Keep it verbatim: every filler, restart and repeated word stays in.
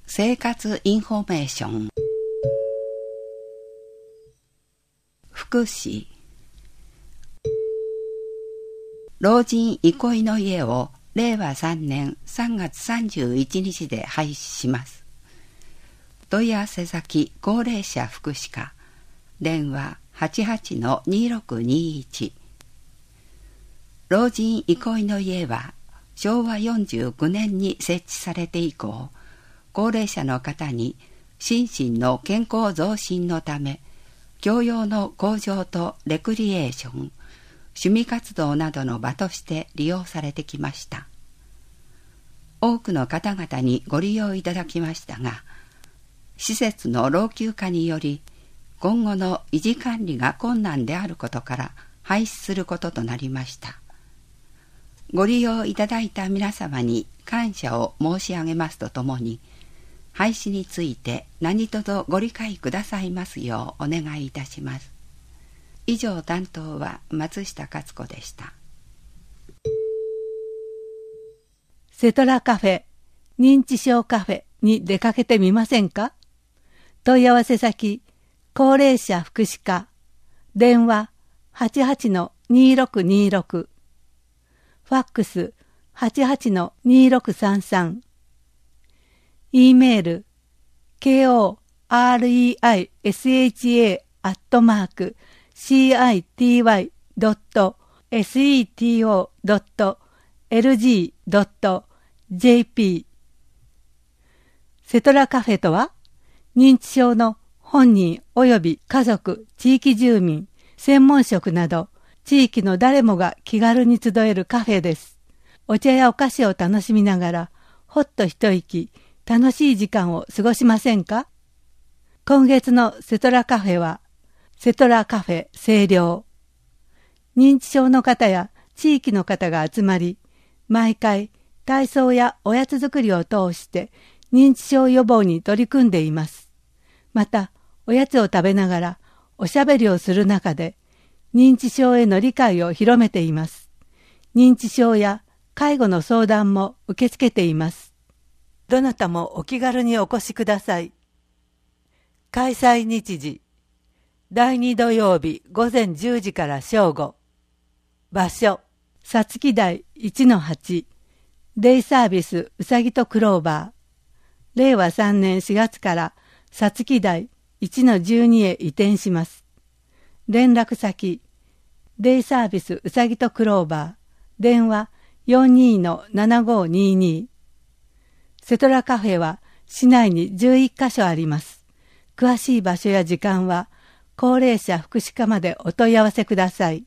生活インフォメーション。福祉。老人憩いの家をれいわさんねんさんがつさんじゅういちにちで廃止します。問い合わせ先高齢者福祉課、電話 はちはちのにろくにいち。老人憩いの家はしょうわよんじゅうきゅうねんに設置されて以降、高齢者の方に心身の健康増進のため、教養の向上とレクリエーション、趣味活動などの場として利用されてきました。多くの方々にご利用いただきましたが、施設の老朽化により、今後の維持管理が困難であることから廃止することとなりました。ご利用いただいた皆様に感謝を申し上げますとともに、廃止について何卒ご理解くださいますようお願いいたします。以上担当は松下勝子でした。 セトラカフェ、認知症カフェに出かけてみませんか？問い合わせ先、高齢者福祉課、電話 はちはちのにろくにろく、ファックス はちはちのにろくさんさん、E メール ケーオーアールイーアイエスエイチエー アットマーク シーアイティーワイ ドット セト ドット エルジー ドット ジェーピー。 セトラカフェとは、認知症の本人及び家族、地域住民、専門職など、地域の誰もが気軽に集えるカフェです。お茶やお菓子を楽しみながら、ほっと一息、楽しい時間を過ごしませんか？今月のセトラカフェは、セトラカフェ清涼。認知症の方や地域の方が集まり、毎回体操やおやつ作りを通して認知症予防に取り組んでいます。また、おやつを食べながらおしゃべりをする中で、認知症への理解を広めています。認知症や介護の相談も受け付けています。どなたもお気軽にお越しください。開催日時、だいに土曜日午前じゅうじから正午。場所、さつき台 いちのはち、デイサービスうさぎとクローバー。れいわさんねんしがつからさつき台 いちのじゅうに へ移転します。連絡先、デイサービスうさぎとクローバー。電話 よんにーのななごにーにー。セトラカフェは市内にじゅういっかしょあります。詳しい場所や時間は高齢者福祉課までお問い合わせください。